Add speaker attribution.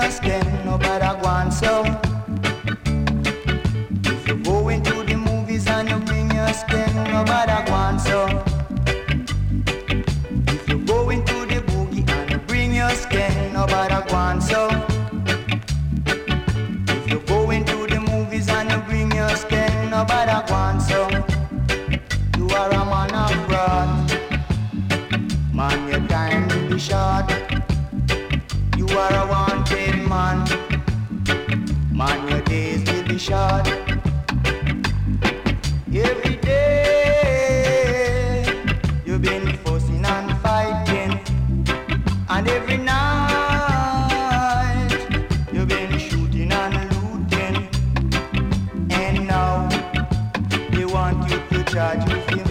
Speaker 1: your skin, nobody want so. If you go into the movies and you bring your skin, nobody want so. If you go into the boogie and you bring your skin, nobody want so. If you go into the movies and you bring your skin, nobody want so. You are a man of broad, man, your time will be short. You are a wanted man, man, your days will be short. Every day you've been fussing and fighting, and every night you've been shooting and looting, and now they want you to charge you for